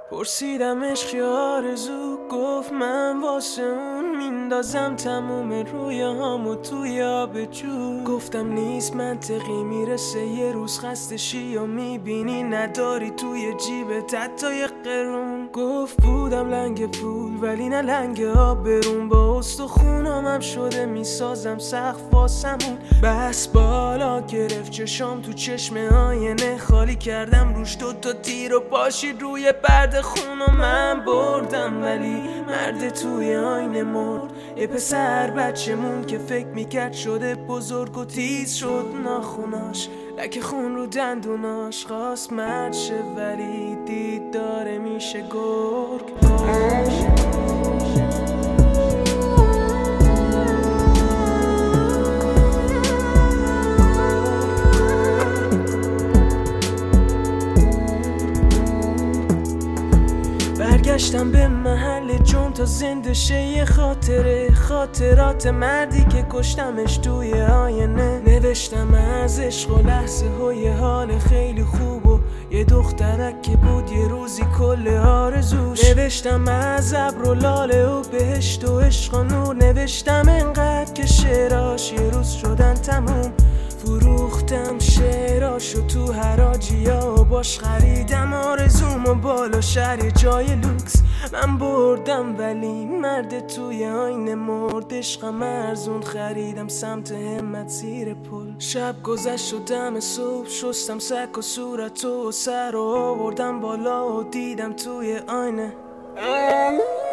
پرسیدمش که آرزو، گفت من واسه اون میندازم تموم رویاهامو توی آب جو. گفتم نیست منطقی، میرسه یه روز خستشی و میبینی نداری توی جیبت حتی یه قرون. گفت بودم لنگ پول ولی نه لنگ آبرون، با استخونامم شده میسازم سقف واسمون. بس بالا گرفت چشام تو چشم آینه، خالی کردم روش دوتا تیر و پاشید روی پرده خون و من بردم ولی مرد توی آینه مرد. یه پسر بچه مون که فکر میکرد شده بزرگ و تیز شد ناخوناش، لکه خون رو دندوناش. خواست مرد شه ولی دید داره میشه گرگ. برگشتم به محل جون تا زنده شه یه خاطره، خاطرات مردی که کشتمش توی آینه. نوشتم از عشق و لحظه های حال خیلی خوب و یه دخترک که بود یه روزی کل آرزوش. نوشتم از ابر و لاله و بهشت و عشق و نور. نوشتم انقدر که شعراش یه روز شدن تموم. فروختم شعراشو تو حراجیا و باش خریدم آرزوم و بالا شهر یه جای لوکس. من بردم ولی مرد توی آینه مرد. عشقم ارزون خریدم سمت همت زیر پل. شب گذشت و دم صبح شستم سک و صورت و سر و آوردم بالا و دیدم توی آینه